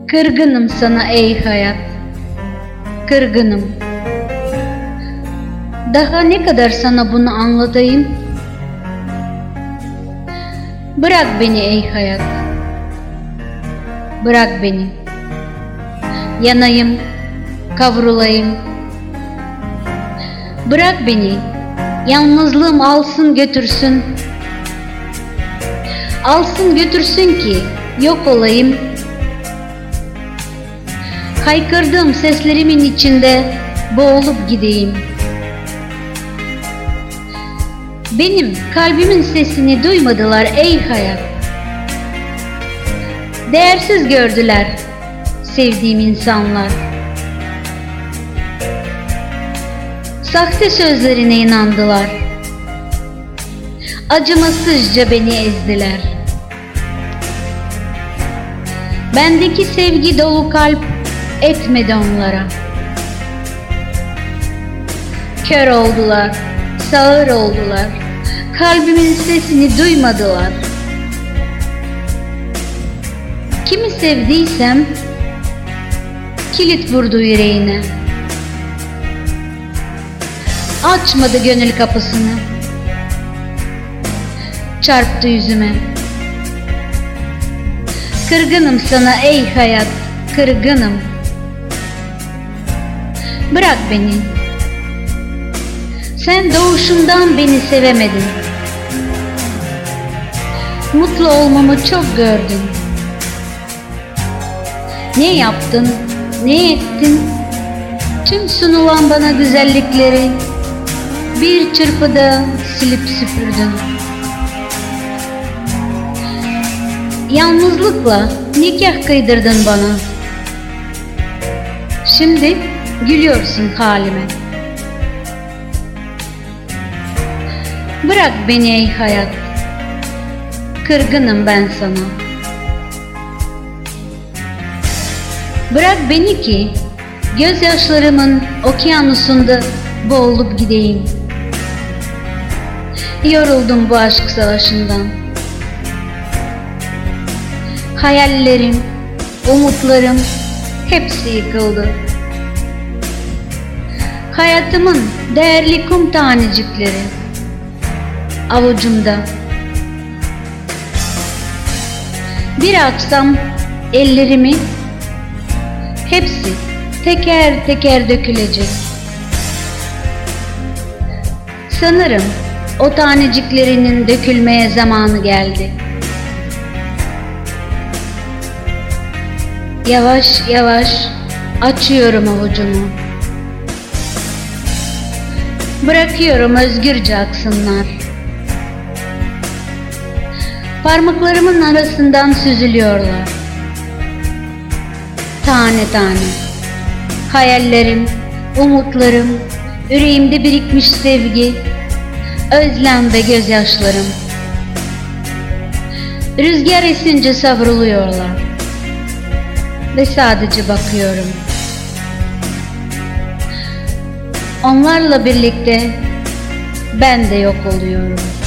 Kırgınım sana ey hayat, kırgınım. Daha ne kadar sana bunu anlatayım? Bırak beni ey hayat, bırak beni. Yanayım, kavrulayım. Bırak beni, yalnızlığım alsın götürsün. Alsın götürsün ki yok olayım. Haykırdığım seslerimin içinde boğulup gideyim. Benim kalbimin sesini duymadılar ey hayat. Değersiz gördüler sevdiğim insanlar. Sahte sözlerine inandılar. Acımasızca beni ezdiler. Bendeki sevgi dolu kalp etmedi onlara. Kör oldular, sağır oldular. Kalbimin sesini duymadılar. Kimi sevdiysem kilit vurdu yüreğine. Açmadı gönül kapısını. Çarptı yüzüme. Kırgınım sana ey hayat, kırgınım. Bırak beni. Sen doğuşundan beni sevemedin. Mutlu olmamı çok gördün. Ne yaptın, ne ettin? Tüm sunulan bana güzellikleri bir çırpıda silip süpürdün. Yalnızlıkla nikah kıydırdın bana. Şimdi gülüyorsun halime. Bırak beni ey hayat, kırgınım ben sana. Bırak beni ki gözyaşlarımın okyanusunda boğulup gideyim. Yoruldum bu aşk savaşından. Hayallerim, umutlarım hepsi yıkıldı. Hayatımın değerli kum tanecikleri avucumda. Bir açsam ellerimi, hepsi teker teker dökülecek. Sanırım o taneciklerinin dökülmeye zamanı geldi. Yavaş yavaş açıyorum avucumu. Bırakıyorum özgürce aksınlar. Parmaklarımın arasından süzülüyorlar. Tane tane. Hayallerim, umutlarım, yüreğimde birikmiş sevgi, özlem ve gözyaşlarım. Rüzgar esince savruluyorlar. Ve sadece bakıyorum. Onlarla birlikte ben de yok oluyorum.